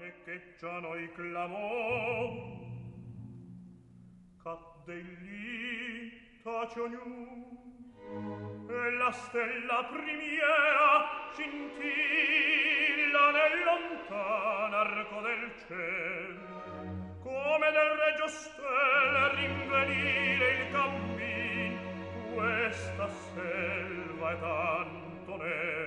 che già noi clamò, cadde lì, tace ognun, e la stella primiera scintilla nel lontan arco del ciel, come del regio stelle rinvenire il cammin, questa selva è tanto nera.